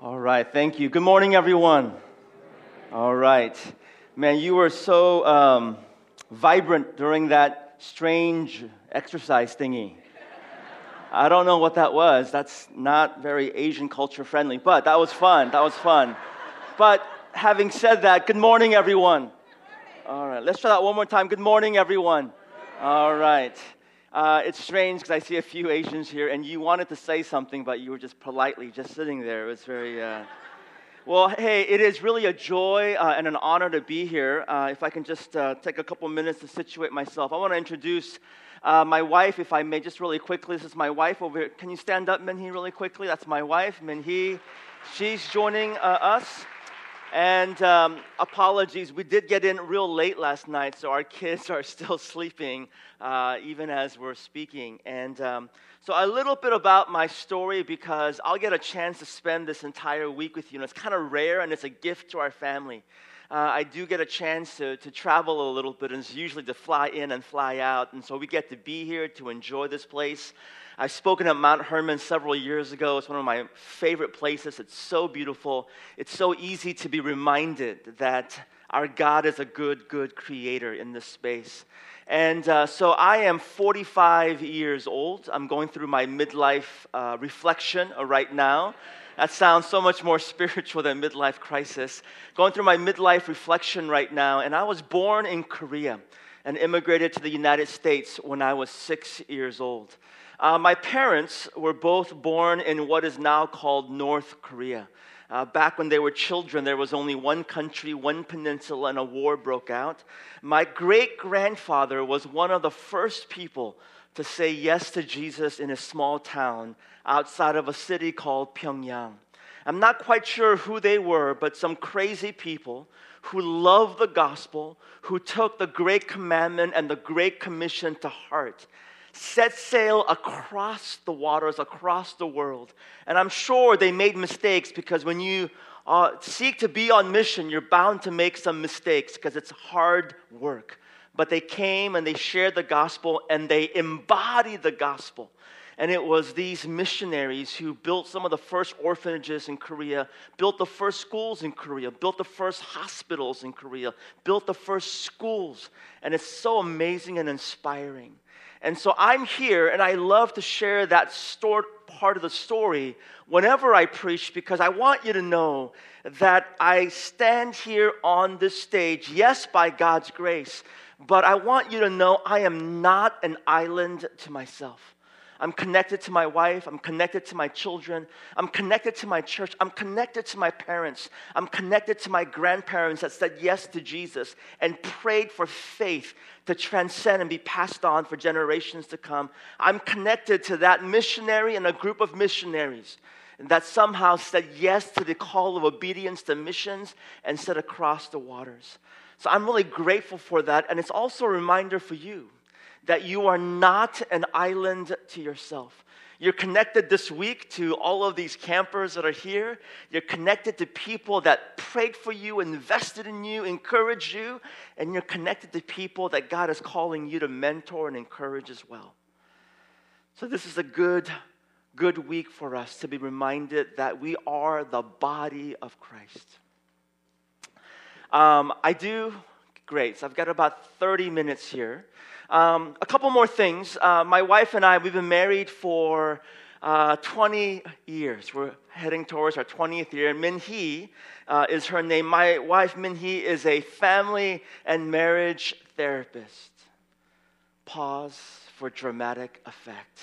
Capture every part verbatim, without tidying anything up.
All right, thank you. Good morning, everyone. All right. Man, you were so um, vibrant during that strange exercise thingy. I don't know what that was. That's not very Asian culture friendly, but that was fun. That was fun. But having said that, good morning, everyone. All right, let's try that one more time. Good morning, everyone. All right. Uh, it's strange because I see a few Asians here, and you wanted to say something, but you were just politely just sitting there. It was very... Uh... Well, hey, it is really a joy uh, and an honor to be here. Uh, if I can just uh, take a couple minutes to situate myself. I want to introduce uh, my wife, if I may, just really quickly. This is my wife over here. Can you stand up, Minhee, really quickly? That's my wife, Minhee. She's joining uh, us. And um, apologies, we did get in real late last night, so our kids are still sleeping uh, even as we're speaking. And um, so a little bit about my story, because I'll get a chance to spend this entire week with you. And it's kind of rare, and it's a gift to our family. Uh, I do get a chance to, to travel a little bit, and it's usually to fly in and fly out. And so we get to be here to enjoy this place. I've spoken at Mount Hermon several years ago. It's one of my favorite places. It's so beautiful. It's so easy to be reminded that our God is a good, good creator in this space. And uh, so I am forty-five years old. I'm going through my midlife uh, reflection uh, right now. That sounds so much more spiritual than midlife crisis. Going through my midlife reflection right now. And I was born in Korea and immigrated to the United States when I was six years old. Uh, my parents were both born in what is now called North Korea. Uh, back when they were children, there was only one country, one peninsula, and a war broke out. My great-grandfather was one of the first people to say yes to Jesus in a small town outside of a city called Pyongyang. I'm not quite sure who they were, but some crazy people who loved the gospel, who took the Great Commandment and the Great Commission to heart, set sail across the waters, across the world. And I'm sure they made mistakes, because when you uh, seek to be on mission, you're bound to make some mistakes because it's hard work. But they came and they shared the gospel and they embodied the gospel. And it was these missionaries who built some of the first orphanages in Korea, built the first schools in Korea, built the first hospitals in Korea, built the first schools. And it's so amazing and inspiring. And so I'm here, and I love to share that story, part of the story whenever I preach, because I want you to know that I stand here on this stage, yes, by God's grace, but I want you to know I am not an island to myself. I'm connected to my wife. I'm connected to my children. I'm connected to my church. I'm connected to my parents. I'm connected to my grandparents that said yes to Jesus and prayed for faith to transcend and be passed on for generations to come. I'm connected to that missionary and a group of missionaries that somehow said yes to the call of obedience to missions and set across the waters. So I'm really grateful for that. And it's also a reminder for you that you are not an island to yourself. You're connected this week to all of these campers that are here. You're connected to people that prayed for you, invested in you, encouraged you. And you're connected to people that God is calling you to mentor and encourage as well. So this is a good, good week for us to be reminded that we are the body of Christ. Um, I do, great, so I've got about thirty minutes here. Um, a couple more things. Uh, my wife and I, we've been married for uh, twenty years. We're heading towards our twentieth year. Minhee uh, is her name. My wife, Minhee, is a family and marriage therapist. Pause for dramatic effect.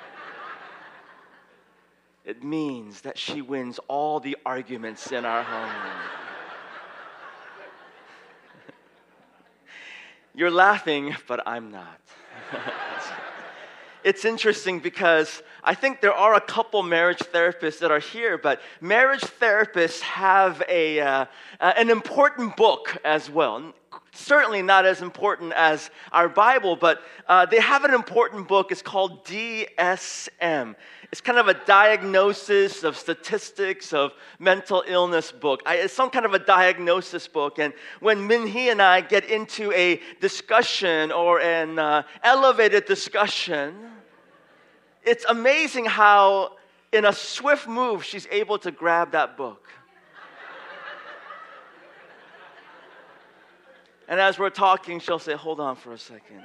It means that she wins all the arguments in our home. You're laughing, but I'm not. It's interesting because I think there are a couple marriage therapists that are here, but marriage therapists have a uh, an important book as well. Certainly not as important as our Bible, but uh, they have an important book. It's called D S M. It's kind of a diagnosis of statistics of mental illness book. I, it's some kind of a diagnosis book. And when Minhee and I get into a discussion or an uh, elevated discussion, it's amazing how in a swift move, she's able to grab that book. And as we're talking, she'll say, hold on for a second.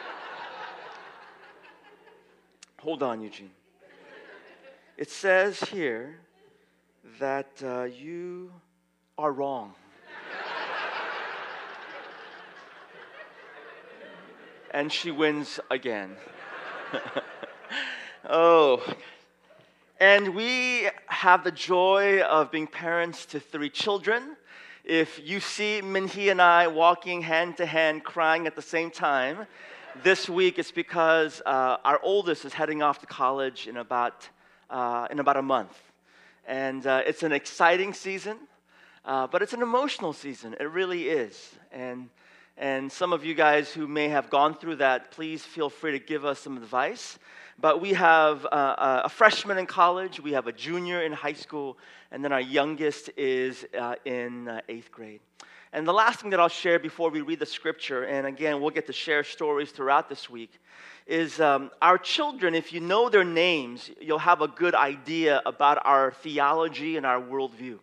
Hold on, Eugene. It says here that uh, you are wrong. And she wins again. Oh. And we have the joy of being parents to three children. If you see Minhee and I walking hand to hand, crying at the same time, this week it's because uh, our oldest is heading off to college in about uh, in about a month, and uh, it's an exciting season, uh, but it's an emotional season. It really is, and and some of you guys who may have gone through that, please feel free to give us some advice. But we have uh, a freshman in college, we have a junior in high school, and then our youngest is uh, in uh, eighth grade. And the last thing that I'll share before we read the scripture, and again, we'll get to share stories throughout this week, is um, our children, if you know their names, you'll have a good idea about our theology and our worldview.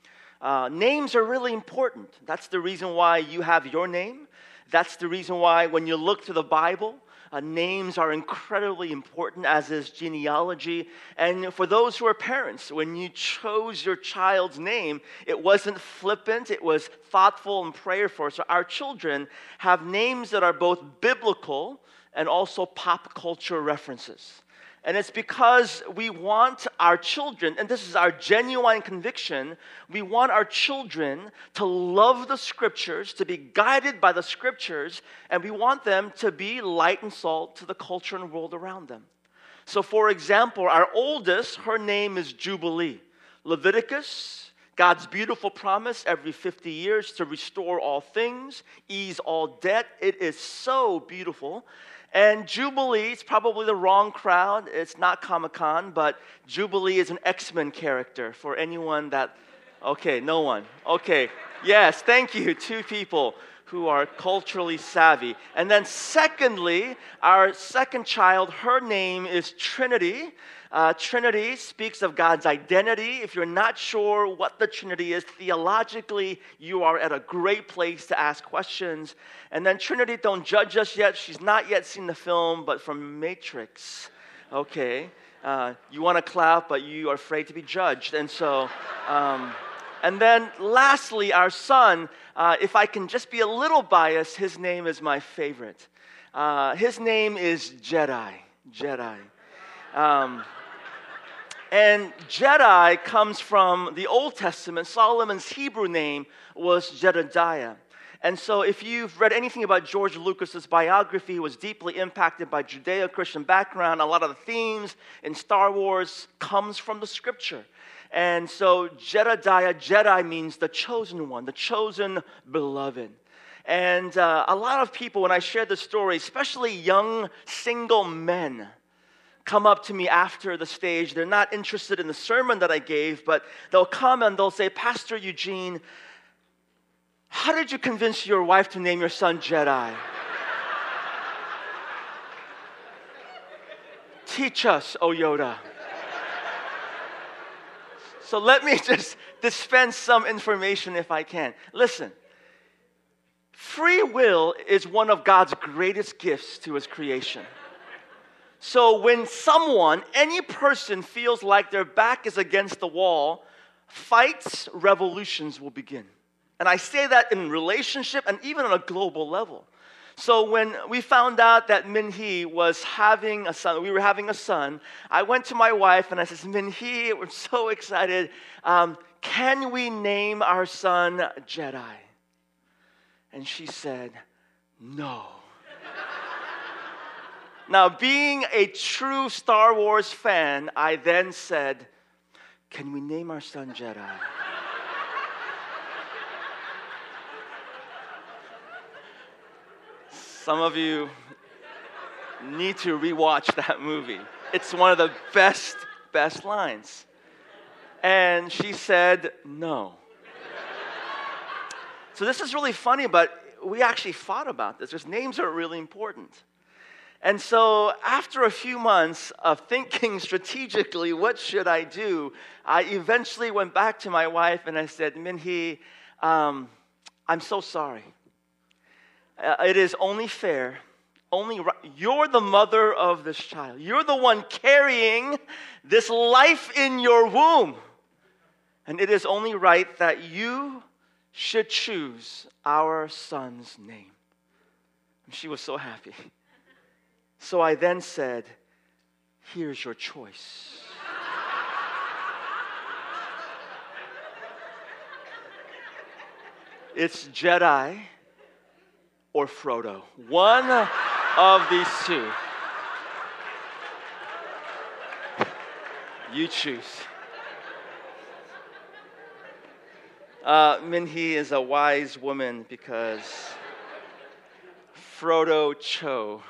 Uh, names are really important. That's the reason why you have your name. That's the reason why when you look through the Bible, Uh, names are incredibly important, as is genealogy. And for those who are parents, when you chose your child's name, it wasn't flippant, it was thoughtful and prayerful. So our children have names that are both biblical and also pop culture references. And it's because we want our children, and this is our genuine conviction, we want our children to love the Scriptures, to be guided by the Scriptures, and we want them to be light and salt to the culture and world around them. So for example, our oldest, her name is Jubilee. Leviticus, God's beautiful promise every fifty years to restore all things, ease all debt. It is so beautiful. And Jubilee, it's probably the wrong crowd. It's not Comic-Con, but Jubilee is an X-Men character for anyone that, okay, no one. Okay, yes, thank you, two people who are culturally savvy. And then secondly, our second child, her name is Trinity. Uh, Trinity speaks of God's identity. If you're not sure what the Trinity is, theologically, you are at a great place to ask questions. And then Trinity, don't judge us yet. She's not yet seen the film, but from Matrix. Okay. Uh, you want to clap, but you are afraid to be judged. And so, um, and then lastly, our son, uh, if I can just be a little biased, his name is my favorite. Uh, his name is Jedi. Jedi. Um, and Jedi comes from the Old Testament. Solomon's Hebrew name was Jedediah. And so if you've read anything about George Lucas's biography, he was deeply impacted by Judeo-Christian background. A lot of the themes in Star Wars comes from the Scripture. And so Jedediah, Jedi means the chosen one, the chosen beloved. And uh, a lot of people, when I share this story, especially young single men, come up to me after the stage. They're not interested in the sermon that I gave, but they'll come and they'll say, Pastor Eugene, how did you convince your wife to name your son Jedi? Teach us, O Yoda. So let me just dispense some information if I can. Listen, free will is one of God's greatest gifts to His creation. So when someone, any person feels like their back is against the wall, fights, revolutions will begin. And I say that in relationship and even on a global level. So when we found out that Minhee was having a son, we were having a son, I went to my wife and I said, Minhee, we're so excited. Um, can we name our son Jedi? And she said, no. Now, being a true Star Wars fan, I then said, can we name our son Jedi? Some of you need to rewatch that movie. It's one of the best, best lines. And she said, no. So this is really funny, but we actually thought about this, because names are really important. And so after a few months of thinking strategically, what should I do? I eventually went back to my wife and I said, Min-hee, um, I'm so sorry. Uh, it is only fair, only right. You're the mother of this child. You're the one carrying this life in your womb. And it is only right that you should choose our son's name. And she was so happy. So I then said, here's your choice. It's Jedi or Frodo. One of these two. You choose. Uh, Min-hee is a wise woman because Frodo Cho.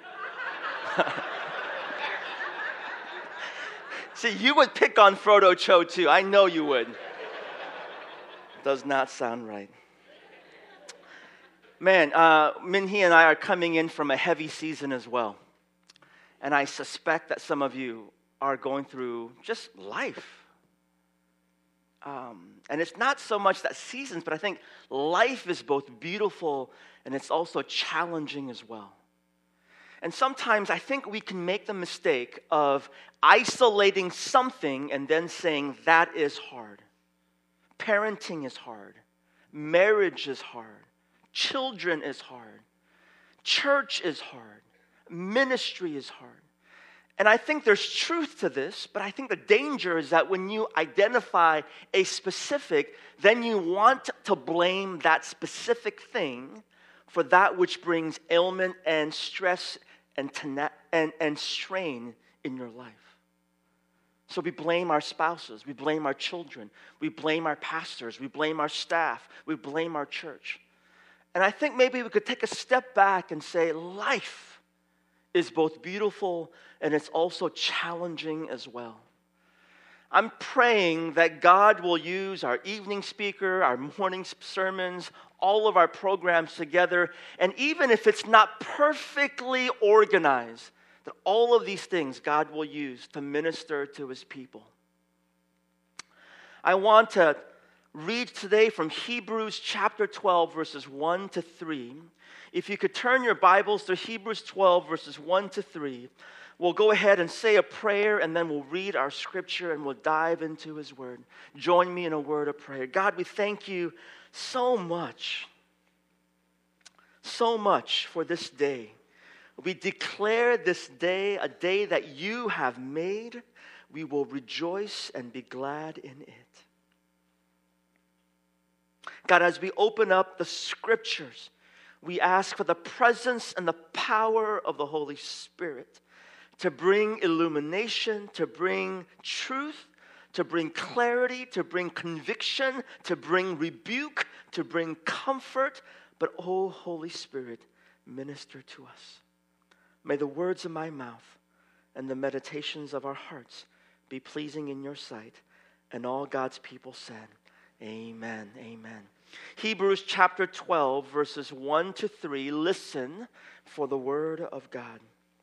See, you would pick on Frodo Cho too. I know you would. Does not sound right. Man, uh, Min-hee and I are coming in from a heavy season as well. And I suspect that some of you are going through just life. Um, and it's not so much that seasons, but I think life is both beautiful and it's also challenging as well. And sometimes I think we can make the mistake of isolating something and then saying that is hard. Parenting is hard. Marriage is hard. Children is hard. Church is hard. Ministry is hard. And I think there's truth to this, but I think the danger is that when you identify a specific, then you want to blame that specific thing for that which brings ailment and stress and, tena- and, and strain in your life. So we blame our spouses, we blame our children, we blame our pastors, we blame our staff, we blame our church. And I think maybe we could take a step back and say life is both beautiful and it's also challenging as well. I'm praying that God will use our evening speaker, our morning sermons, all of our programs together, and even if it's not perfectly organized, that all of these things God will use to minister to his people. I want to read today from Hebrews chapter twelve, verses one to three. If you could turn your Bibles to Hebrews twelve, verses one to three, we'll go ahead and say a prayer, and then we'll read our scripture, and we'll dive into his word. Join me in a word of prayer. God, we thank you so much, so much for this day. We declare this day a day that you have made. We will rejoice and be glad in it. God, as we open up the scriptures, we ask for the presence and the power of the Holy Spirit to bring illumination, to bring truth, to bring clarity, to bring conviction, to bring rebuke, to bring comfort. But, oh, Holy Spirit, minister to us. May the words of my mouth and the meditations of our hearts be pleasing in your sight. And all God's people said, amen, amen. Hebrews chapter twelve, verses one to three. Listen for the word of God.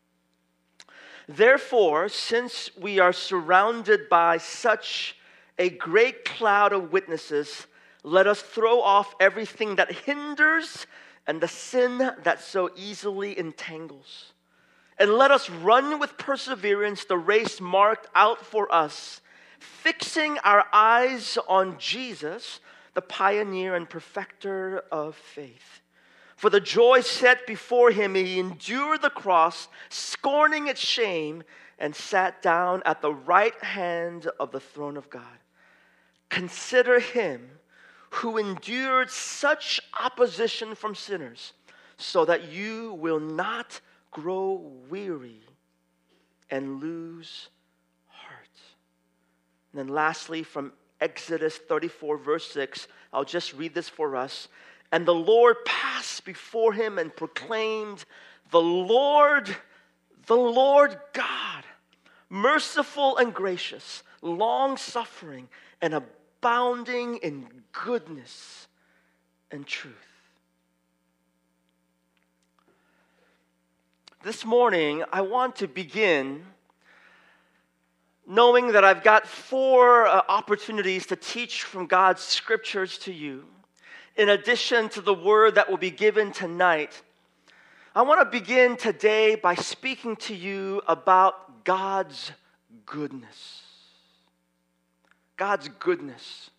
Therefore, since we are surrounded by such a great cloud of witnesses, let us throw off everything that hinders and the sin that so easily entangles. And let us run with perseverance the race marked out for us, fixing our eyes on Jesus, the pioneer and perfecter of faith. For the joy set before him, he endured the cross, scorning its shame, and sat down at the right hand of the throne of God. Consider him who endured such opposition from sinners, so that you will not grow weary and lose heart. And then lastly, from Exodus thirty-four, verse six, I'll just read this for us. And the Lord passed before him and proclaimed, the Lord, the Lord God, merciful and gracious, long-suffering and abounding in goodness and truth. this morning I want to begin knowing that I've got four uh, opportunities to teach from God's scriptures to you. In addition to the word that will be given tonight, I want to begin today by speaking to you about God's goodness. God's goodness.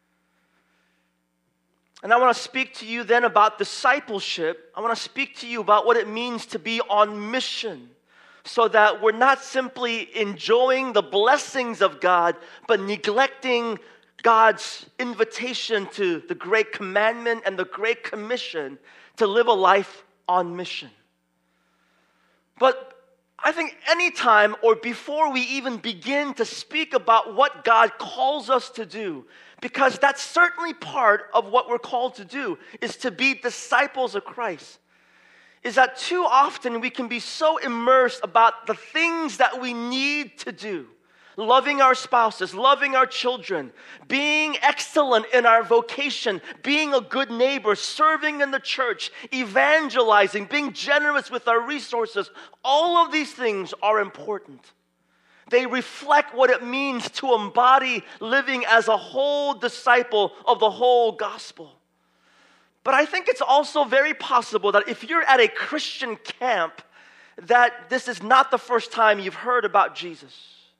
And I want to speak to you then about discipleship. I want to speak to you about what it means to be on mission, so that we're not simply enjoying the blessings of God, but neglecting God's invitation to the Great Commandment and the Great Commission to live a life on mission. But I think anytime or before we even begin to speak about what God calls us to do, because that's certainly part of what we're called to do, is to be disciples of Christ, is that too often we can be so immersed about the things that we need to do. Loving our spouses, loving our children, being excellent in our vocation, being a good neighbor, serving in the church, evangelizing, being generous with our resources. All of these things are important. They reflect what it means to embody living as a whole disciple of the whole gospel. But I think it's also very possible that if you're at a Christian camp, that this is not the first time you've heard about Jesus.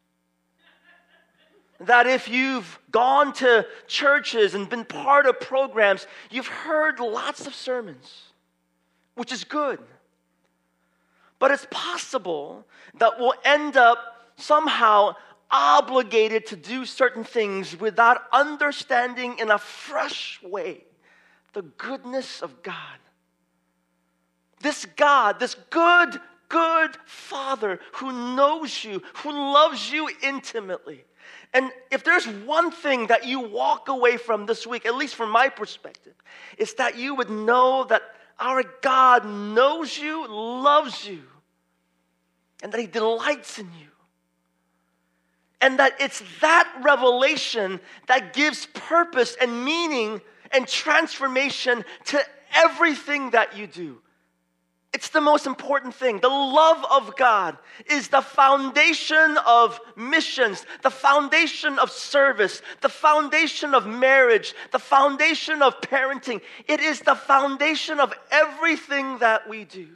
That if you've gone to churches and been part of programs, you've heard lots of sermons, which is good. But it's possible that we'll end up somehow obligated to do certain things without understanding in a fresh way the goodness of God. This God, this good, good Father who knows you, who loves you intimately. And if there's one thing that you walk away from this week, at least from my perspective, it's that you would know that our God knows you, loves you, and that He delights in you. And that it's that revelation that gives purpose and meaning and transformation to everything that you do. It's the most important thing. The love of God is the foundation of missions, the foundation of service, the foundation of marriage, the foundation of parenting. It is the foundation of everything that we do.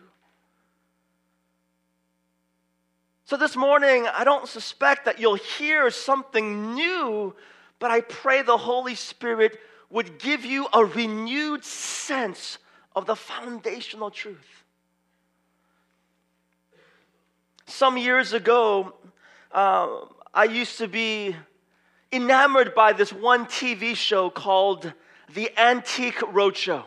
So this morning, I don't suspect that you'll hear something new, but I pray the Holy Spirit would give you a renewed sense of the foundational truth. Some years ago, uh, I used to be enamored by this one T V show called The Antique Roadshow.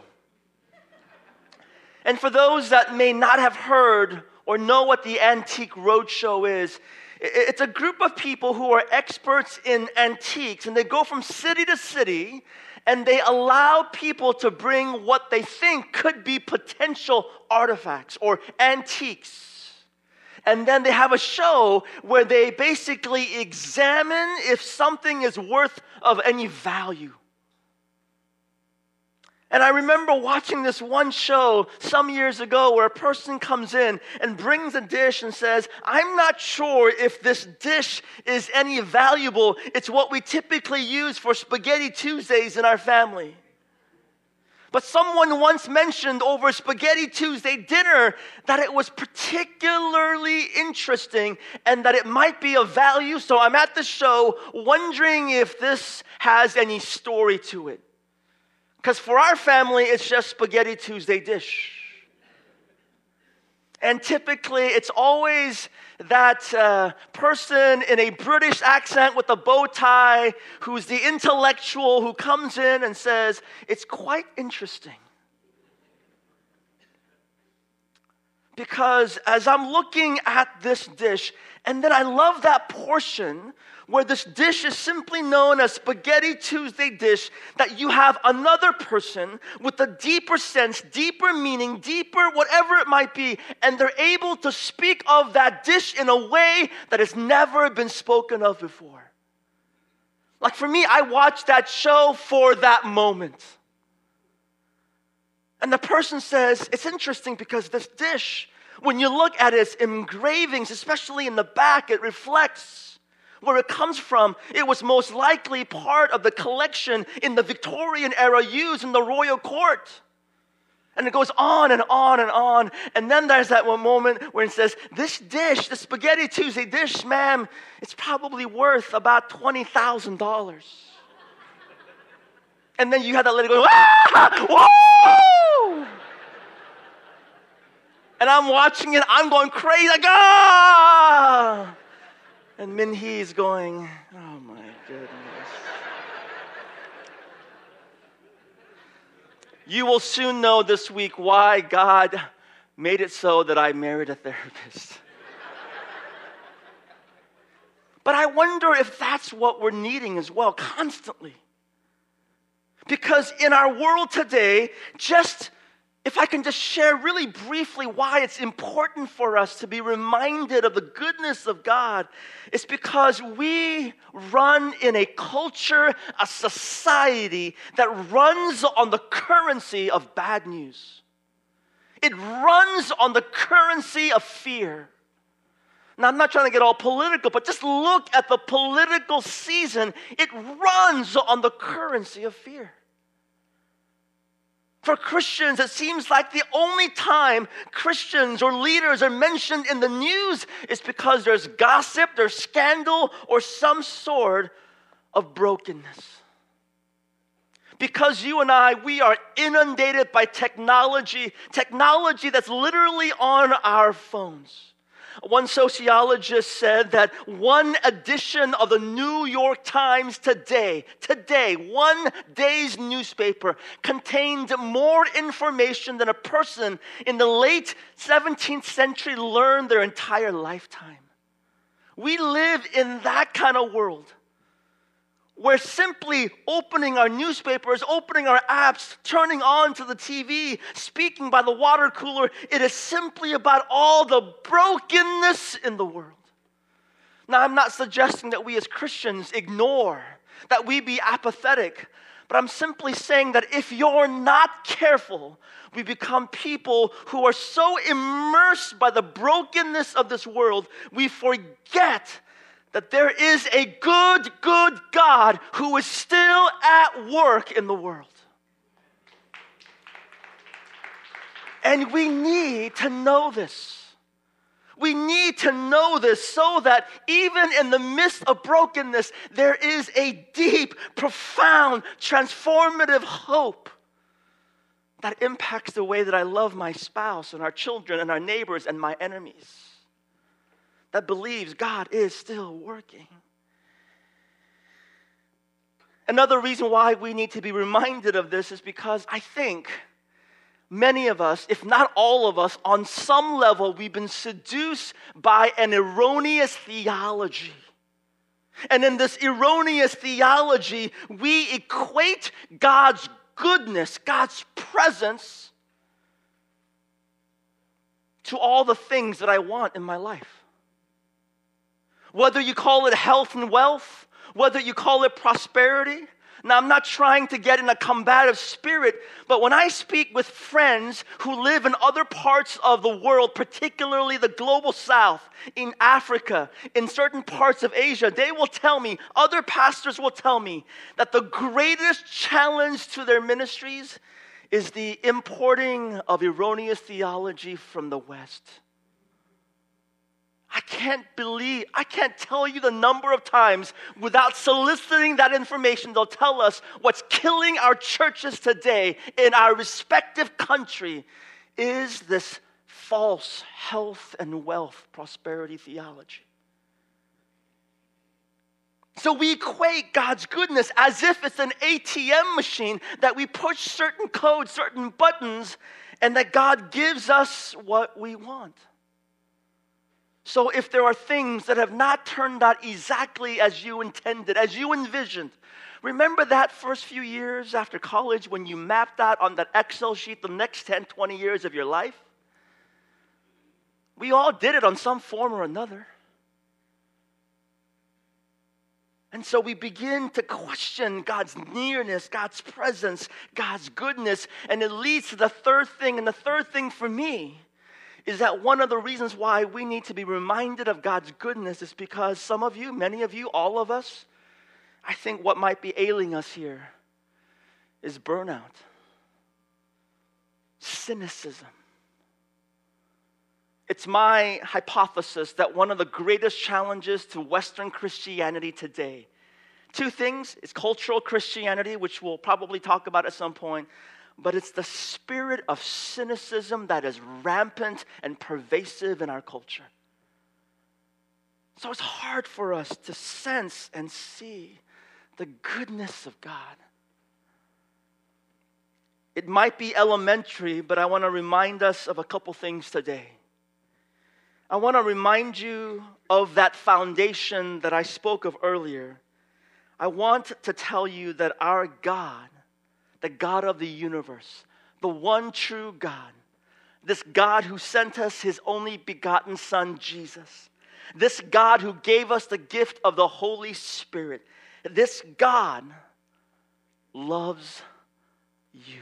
And for those that may not have heard or know what the Antique Roadshow is, it's a group of people who are experts in antiques, and they go from city to city, and they allow people to bring what they think could be potential artifacts or antiques. And then they have a show where they basically examine if something is worth of any value. And I remember watching this one show some years ago where a person comes in and brings a dish and says, I'm not sure if this dish is any valuable. It's what we typically use for Spaghetti Tuesdays in our family. But someone once mentioned over Spaghetti Tuesday dinner that it was particularly interesting and that it might be of value. So I'm at the show wondering if this has any story to it. Because for our family, it's just Spaghetti Tuesday dish. And typically, it's always that uh, person in a British accent with a bow tie who's the intellectual who comes in and says, it's quite interesting. Because as I'm looking at this dish, and then I love that portion where this dish is simply known as Spaghetti Tuesday dish, that you have another person with a deeper sense, deeper meaning, deeper whatever it might be, and they're able to speak of that dish in a way that has never been spoken of before. Like for me, I watched that show for that moment. And the person says, it's interesting because this dish When you look at its engravings, especially in the back, it reflects where it comes from. It was most likely part of the collection in the Victorian era used in the royal court. And it goes on and on and on. And then there's that one moment where it says, this dish, the Spaghetti Tuesday dish, ma'am, it's probably worth about twenty thousand dollars. And then you have that lady go, ah! Whoa! And I'm watching it, I'm going crazy, like, ah! And Min Hee is going, oh my goodness. You will soon know this week why God made it so that I married a therapist. But I wonder if that's what we're needing as well, constantly. Because in our world today, just if I can just share really briefly why it's important for us to be reminded of the goodness of God, it's because we run in a culture, a society that runs on the currency of bad news. It runs on the currency of fear. Now, I'm not trying to get all political, but just look at the political season. It runs on the currency of fear. For Christians, it seems like the only time Christians or leaders are mentioned in the news is because there's gossip, there's scandal, or some sort of brokenness. Because you and I, we are inundated by technology, technology that's literally on our phones. One sociologist said that one edition of the New York Times today, today, one day's newspaper contained more information than a person in the late seventeenth century learned their entire lifetime. We live in that kind of world where simply opening our newspapers, opening our apps, turning on to the T V, speaking by the water cooler, it is simply about all the brokenness in the world. Now, I'm not suggesting that we as Christians ignore, that we be apathetic, but I'm simply saying that if you're not careful, we become people who are so immersed by the brokenness of this world, we forget that there is a good, good God who is still at work in the world. And we need to know this. We need to know this so that even in the midst of brokenness, there is a deep, profound, transformative hope that impacts the way that I love my spouse and our children and our neighbors and my enemies. That believes God is still working. Another reason why we need to be reminded of this is because I think many of us, if not all of us, on some level, we've been seduced by an erroneous theology. And in this erroneous theology, we equate God's goodness, God's presence, to all the things that I want in my life. Whether you call it health and wealth, whether you call it prosperity. Now, I'm not trying to get in a combative spirit, but when I speak with friends who live in other parts of the world, particularly the global south, in Africa, in certain parts of Asia, they will tell me, other pastors will tell me, that the greatest challenge to their ministries is the importing of erroneous theology from the West. I can't believe, I can't tell you the number of times without soliciting that information, they'll tell us what's killing our churches today in our respective country is this false health and wealth prosperity theology. So we equate God's goodness as if it's an A T M machine that we push certain codes, certain buttons, and that God gives us what we want. So if there are things that have not turned out exactly as you intended, as you envisioned, remember that first few years after college when you mapped out on that Excel sheet the next ten, twenty years of your life? We all did it on some form or another. And so we begin to question God's nearness, God's presence, God's goodness, and it leads to the third thing. And the third thing for me is that one of the reasons why we need to be reminded of God's goodness is because some of you, many of you, all of us, I think what might be ailing us here is burnout, cynicism. It's my hypothesis that one of the greatest challenges to Western Christianity today, two things, is cultural Christianity, which we'll probably talk about at some point, but it's the spirit of cynicism that is rampant and pervasive in our culture. So it's hard for us to sense and see the goodness of God. It might be elementary, but I want to remind us of a couple things today. I want to remind you of that foundation that I spoke of earlier. I want to tell you that our God, the God of the universe, the one true God, this God who sent us his only begotten Son, Jesus, this God who gave us the gift of the Holy Spirit, this God loves you.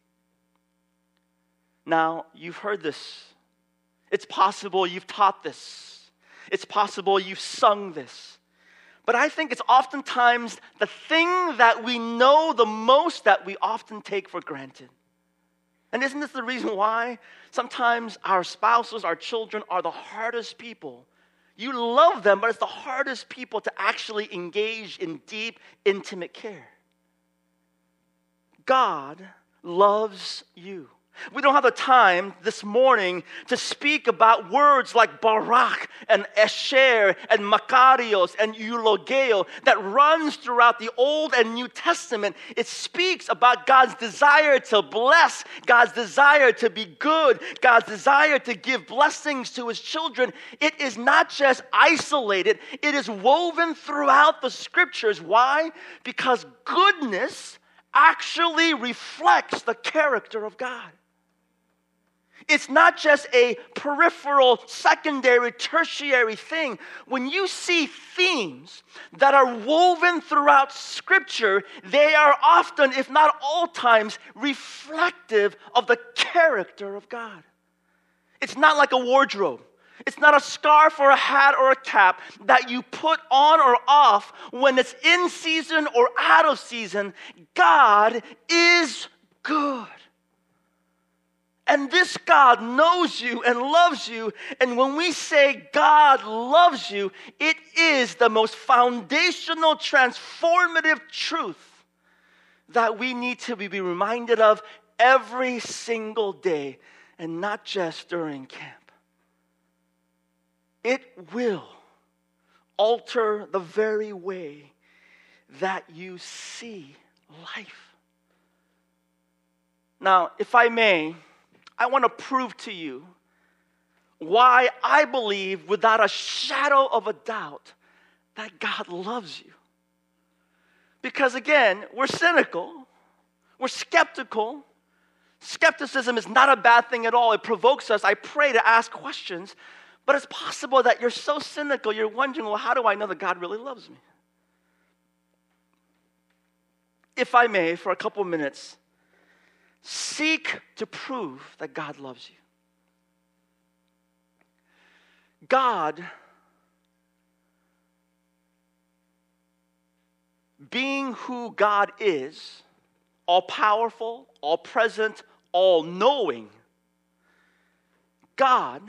Now, you've heard this. It's possible you've taught this. It's possible you've sung this. But I think it's oftentimes the thing that we know the most that we often take for granted. And isn't this the reason why sometimes our spouses, our children are the hardest people? You love them, but it's the hardest people to actually engage in deep, intimate care. God loves you. We don't have the time this morning to speak about words like Barak and Esher and Makarios and Eulogeo that runs throughout the Old and New Testament. It speaks about God's desire to bless, God's desire to be good, God's desire to give blessings to his children. It is not just isolated, it is woven throughout the scriptures. Why? Because goodness actually reflects the character of God. It's not just a peripheral, secondary, tertiary thing. When you see themes that are woven throughout Scripture, they are often, if not all times, reflective of the character of God. It's not like a wardrobe. It's not a scarf or a hat or a cap that you put on or off when it's in season or out of season. God is good. And this God knows you and loves you. And when we say God loves you, it is the most foundational, transformative truth that we need to be reminded of every single day and not just during camp. It will alter the very way that you see life. Now, if I may, I want to prove to you why I believe without a shadow of a doubt that God loves you. Because again, we're cynical, we're skeptical. Skepticism is not a bad thing at all. It provokes us, I pray, to ask questions. But it's possible that you're so cynical, you're wondering, well, how do I know that God really loves me? If I may, for a couple minutes, seek to prove that God loves you. God, being who God is, all-powerful, all-present, all-knowing, God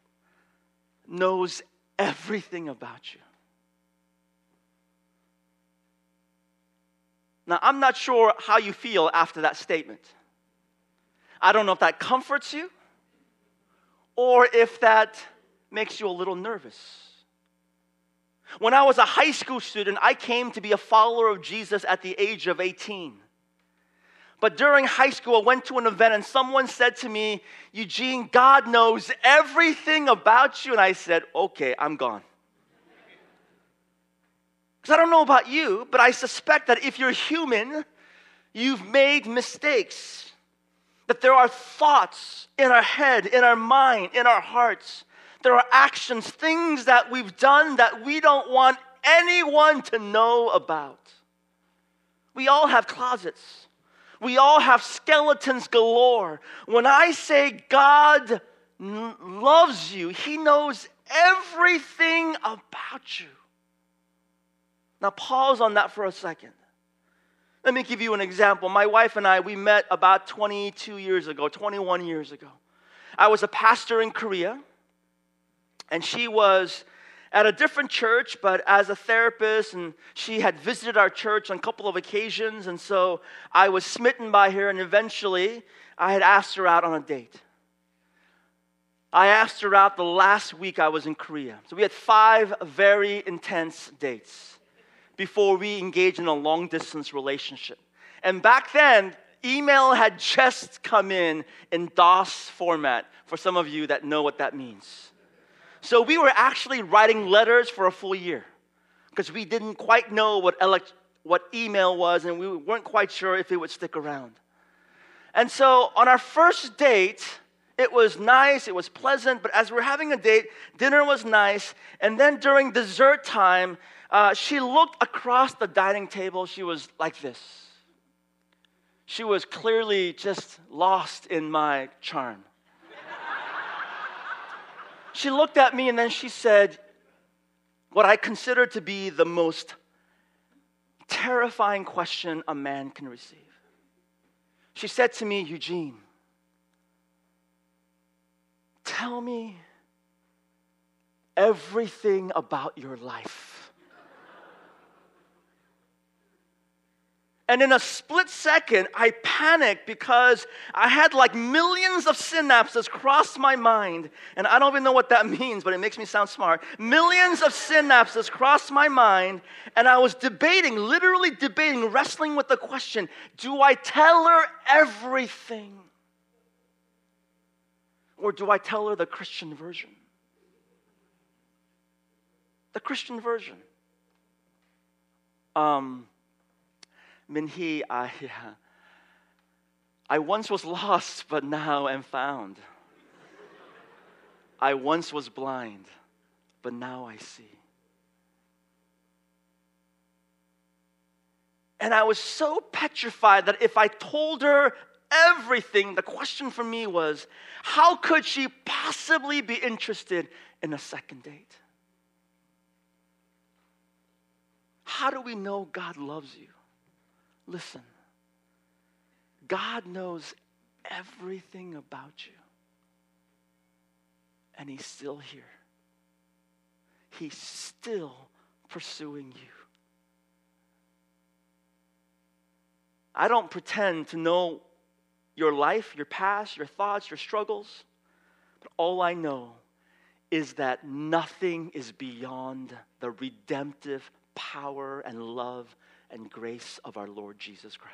knows everything about you. Now, I'm not sure how you feel after that statement. I don't know if that comforts you or if that makes you a little nervous. When I was a high school student, I came to be a follower of Jesus at the age of eighteen. But during high school, I went to an event and someone said to me, Eugene, God knows everything about you. And I said, okay, I'm gone. Because I don't know about you, but I suspect that if you're human, you've made mistakes. That there are thoughts in our head, in our mind, in our hearts. There are actions, things that we've done that we don't want anyone to know about. We all have closets. We all have skeletons galore. When I say God n- loves you. He knows everything about you. Now pause on that for a second. Let me give you an example. My wife and I, we met about twenty-two years ago, twenty-one years ago. I was a pastor in Korea, and she was at a different church, but as a therapist, and she had visited our church on a couple of occasions, and so I was smitten by her, and eventually I had asked her out on a date. I asked her out the last week I was in Korea. So we had five very intense dates before we engaged in a long-distance relationship. And back then, email had just come in in DOS format, for some of you that know what that means. So we were actually writing letters for a full year because we didn't quite know what elect- what email was, and we weren't quite sure if it would stick around. And so on our first date, it was nice, it was pleasant, but as we were having a date, dinner was nice, and then during dessert time, uh, she looked across the dining table. She was like this. She was clearly just lost in my charm. She looked at me and then she said what I consider to be the most terrifying question a man can receive. She said to me, Eugene, tell me everything about your life. And in a split second, I panicked because I had like millions of synapses cross my mind. And I don't even know what that means, but it makes me sound smart. Millions of synapses crossed my mind. And I was debating, literally debating, wrestling with the question, do I tell her everything? Or do I tell her the Christian version? The Christian version. Um... Minhee, I, I once was lost, but now am found. I once was blind, but now I see. And I was so petrified that if I told her everything, the question for me was, how could she possibly be interested in a second date? How do we know God loves you? Listen, God knows everything about you, and He's still here. He's still pursuing you. I don't pretend to know your life, your past, your thoughts, your struggles, but all I know is that nothing is beyond the redemptive power and love and grace of our Lord Jesus Christ.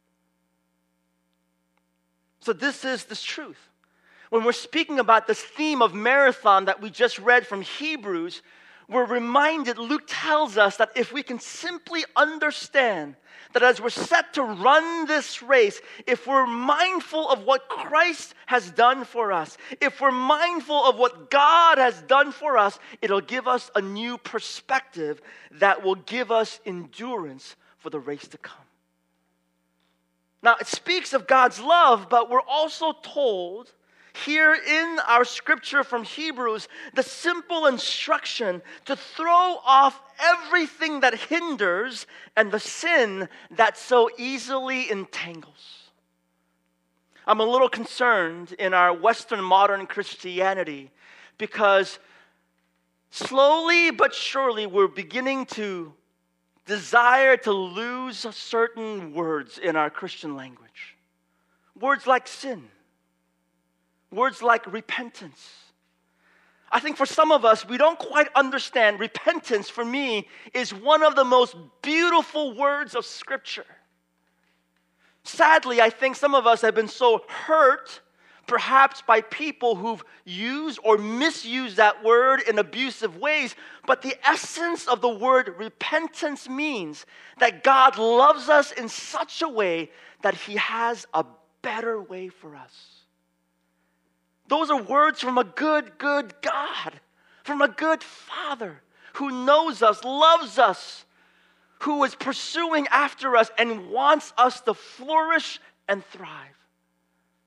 So this is this truth. When we're speaking about this theme of marathon that we just read from Hebrews, we're reminded, Luke tells us that if we can simply understand that as we're set to run this race, if we're mindful of what Christ has done for us, if we're mindful of what God has done for us, it'll give us a new perspective that will give us endurance for the race to come. Now, it speaks of God's love, but we're also told here in our scripture from Hebrews the simple instruction to throw off everything that hinders and the sin that so easily entangles. I'm a little concerned in our Western modern Christianity because slowly but surely we're beginning to desire to lose certain words in our Christian language. Words like sin. Words like repentance. I think for some of us, we don't quite understand. Repentance, for me, is one of the most beautiful words of Scripture. Sadly, I think some of us have been so hurt, perhaps by people who've used or misused that word in abusive ways. But the essence of the word repentance means that God loves us in such a way that He has a better way for us. Those are words from a good, good God, from a good Father who knows us, loves us, who is pursuing after us and wants us to flourish and thrive.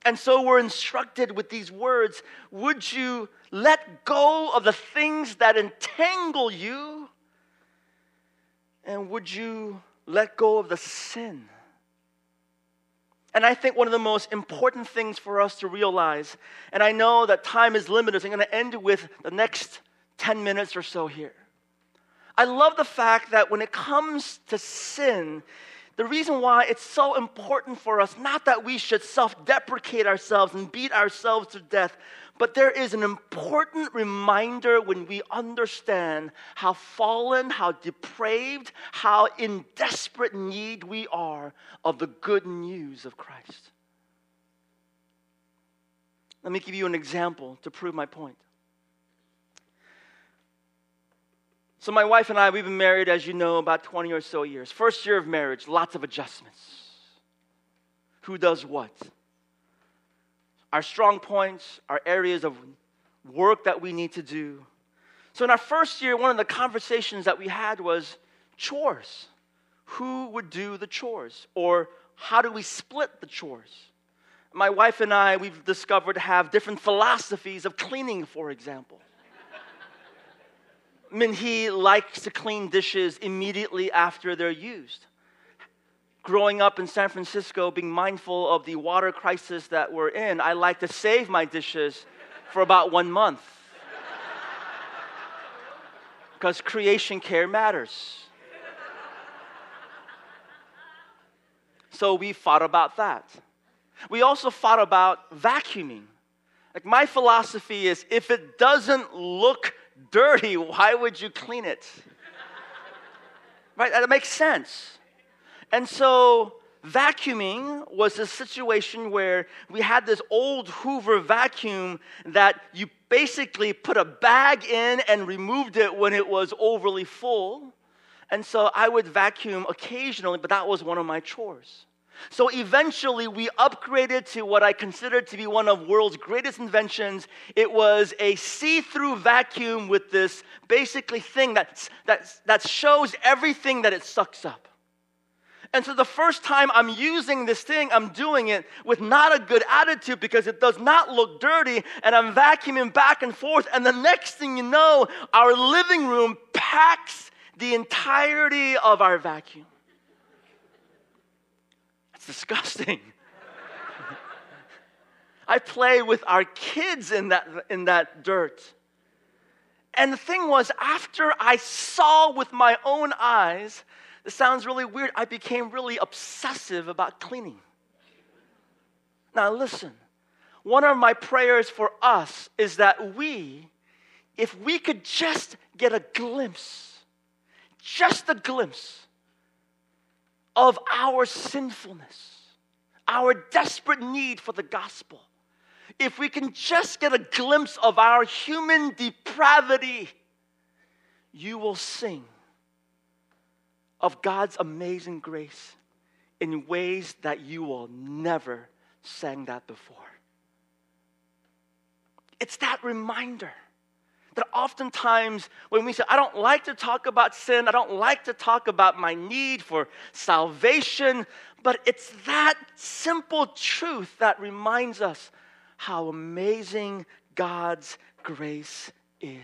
And so we're instructed with these words, would you let go of the things that entangle you? And would you let go of the sin? And I think one of the most important things for us to realize, and I know that time is limited, so I'm going to end with the next ten minutes or so here. I love the fact that when it comes to sin, the reason why it's so important for us, not that we should self-deprecate ourselves and beat ourselves to death, but there is an important reminder when we understand how fallen, how depraved, how in desperate need we are of the good news of Christ. Let me give you an example to prove my point. So my wife and I, we've been married, as you know, about twenty or so years. First year of marriage, lots of adjustments. Who does what? Our strong points, our areas of work that we need to do. So in our first year, one of the conversations that we had was chores. Who would do the chores? Or how do we split the chores? My wife and I, we've discovered, have different philosophies of cleaning, for example. I mean, he likes to clean dishes immediately after they're used. Growing up in San Francisco, being mindful of the water crisis that we're in, I like to save my dishes for about one month. Because creation care matters. So we thought about that. We also thought about vacuuming. Like, my philosophy is, if it doesn't look dirty, why would you clean it? Right? That makes sense. And so vacuuming was a situation where we had this old Hoover vacuum that you basically put a bag in and removed it when it was overly full. And so I would vacuum occasionally, but that was one of my chores. So eventually we upgraded to what I considered to be one of the world's greatest inventions. It was a see-through vacuum with this basically thing that, that, that shows everything that it sucks up. And so the first time I'm using this thing, I'm doing it with not a good attitude because it does not look dirty, and I'm vacuuming back and forth, and the next thing you know, our living room packs the entirety of our vacuum. It's disgusting. I play with our kids in that, in that dirt. And the thing was, after I saw with my own eyes, this sounds really weird, I became really obsessive about cleaning. Now listen, one of my prayers for us is that we, if we could just get a glimpse, just a glimpse of our sinfulness, our desperate need for the gospel, if we can just get a glimpse of our human depravity, you will sing of God's amazing grace in ways that you will never sang that before. It's that reminder that oftentimes when we say, I don't like to talk about sin, I don't like to talk about my need for salvation, but it's that simple truth that reminds us how amazing God's grace is.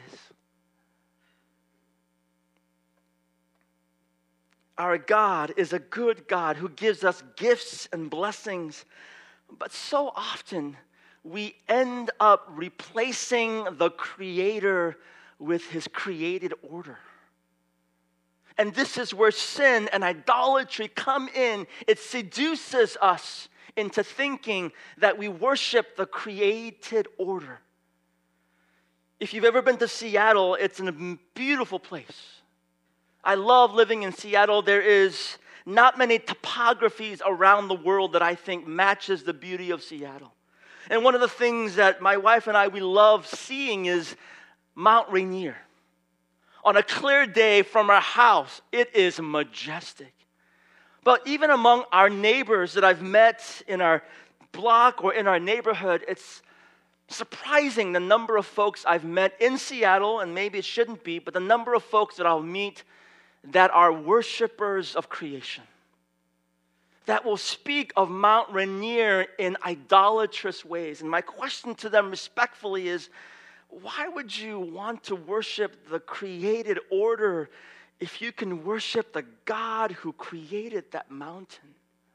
Our God is a good God who gives us gifts and blessings, but so often we end up replacing the Creator with His created order. And this is where sin and idolatry come in. It seduces us into thinking that we worship the created order. If you've ever been to Seattle, it's a beautiful place. I love living in Seattle. There is not many topographies around the world that I think matches the beauty of Seattle. And one of the things that my wife and I, we love seeing is Mount Rainier. On a clear day from our house, it is majestic. But even among our neighbors that I've met in our block or in our neighborhood, it's surprising the number of folks I've met in Seattle, and maybe it shouldn't be, but the number of folks that I'll meet that are worshipers of creation. that will speak of Mount Rainier in idolatrous ways. And my question to them respectfully is, why would you want to worship the created order if you can worship the God who created that mountain?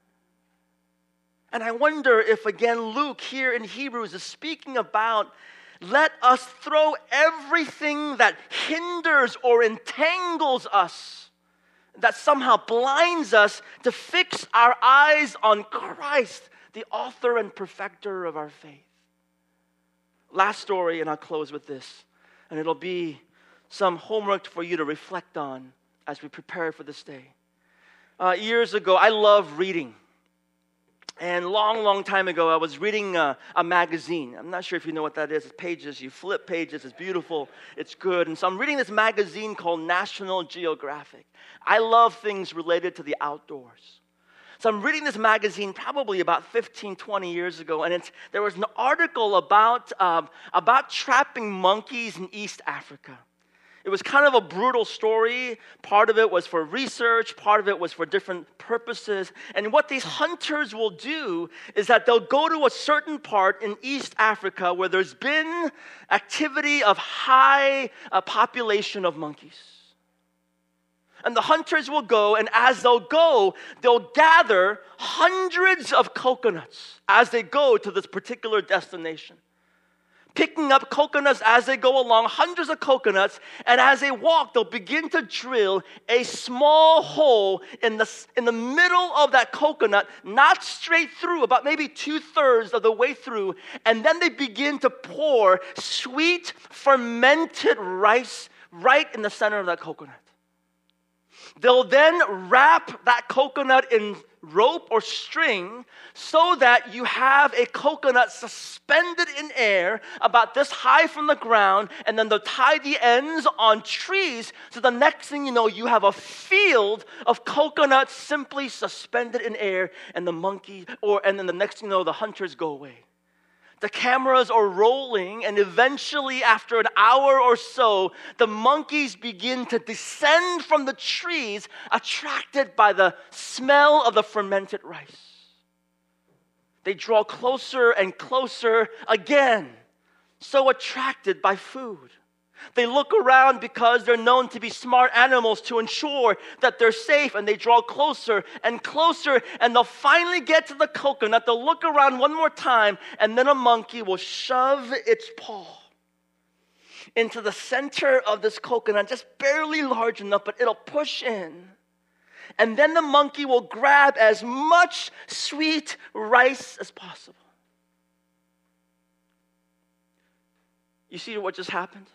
And I wonder if, again, Luke here in Hebrews is speaking about, let us throw everything that hinders or entangles us, that somehow blinds us, to fix our eyes on Christ, the author and perfecter of our faith. Last story, and I'll close with this. And it'll be some homework for you to reflect on as we prepare for this day. Uh, years ago, I love reading. And long, long time ago, I was reading a, a magazine. I'm not sure if you know what that is. It's pages. You flip pages. It's beautiful. It's good. And so I'm reading this magazine called National Geographic. I love things related to the outdoors. So I'm reading this magazine probably about fifteen, twenty years ago. And it's, there was an article about, um, about trapping monkeys in East Africa. It was kind of a brutal story. Part of it was for research. Part of it was for different purposes. And what these hunters will do is that they'll go to a certain part in East Africa where there's been activity of high uh, population of monkeys. And the hunters will go, and as they'll go, they'll gather hundreds of coconuts as they go to this particular destination. Picking up coconuts as they go along, hundreds of coconuts, and as they walk, they'll begin to drill a small hole in the, in the middle of that coconut, not straight through, about maybe two-thirds of the way through, and then they begin to pour sweet, fermented rice right in the center of that coconut. They'll then wrap that coconut in rope or string so that you have a coconut suspended in air about this high from the ground, and then they'll tie the ends on trees, so the next thing you know, you have a field of coconuts simply suspended in air, and the monkey, or and then the next thing you know, the hunters go away. The cameras are rolling, and eventually, after an hour or so, the monkeys begin to descend from the trees, attracted by the smell of the fermented rice. They draw closer and closer again, so attracted by food. They look around because they're known to be smart animals to ensure that they're safe, and they draw closer and closer, and they'll finally get to the coconut. They'll look around one more time, and then a monkey will shove its paw into the center of this coconut, just barely large enough, but it'll push in. And then the monkey will grab as much sweet rice as possible. You see what just happened?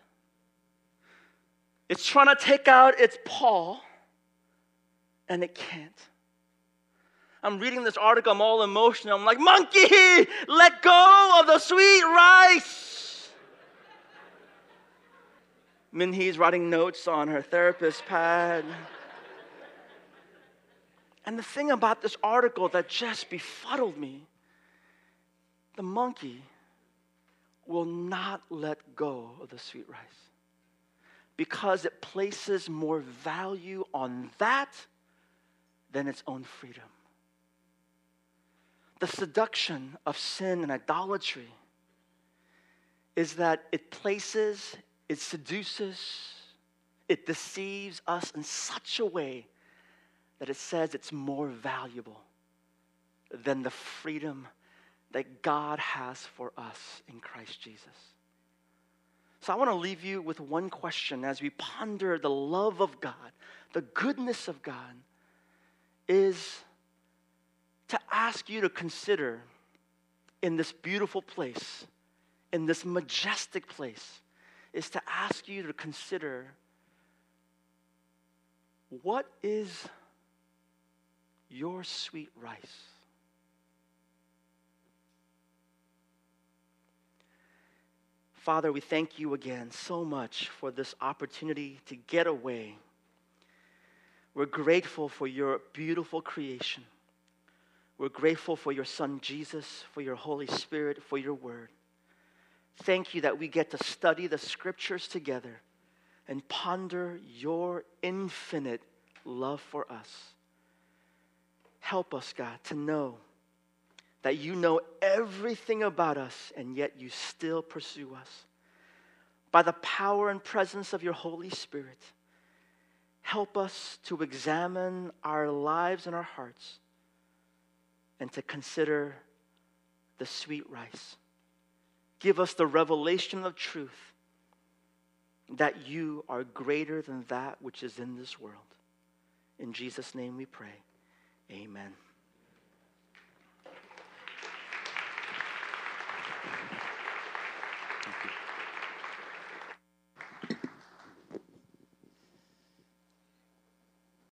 It's trying to take out its paw, and it can't. I'm reading this article, I'm all emotional. I'm like, monkey, let go of the sweet rice. Minhee's writing notes on her therapist pad. And the thing about this article that just befuddled me, the monkey will not let go of the sweet rice, because it places more value on that than its own freedom. The seduction of sin and idolatry is that it places, it seduces, it deceives us in such a way that it says it's more valuable than the freedom that God has for us in Christ Jesus. So I want to leave you with one question as we ponder the love of God, the goodness of God, is to ask you to consider in this beautiful place, in this majestic place, is to ask you to consider, what is your sweet rice? Father, we thank you again so much for this opportunity to get away. We're grateful for your beautiful creation. We're grateful for your Son, Jesus, for your Holy Spirit, for your word. Thank you that we get to study the scriptures together and ponder your infinite love for us. Help us, God, to know that you know everything about us, and yet you still pursue us. By the power and presence of your Holy Spirit, help us to examine our lives and our hearts and to consider the sweet rice. Give us the revelation of truth that you are greater than that which is in this world. In Jesus' name we pray. Amen.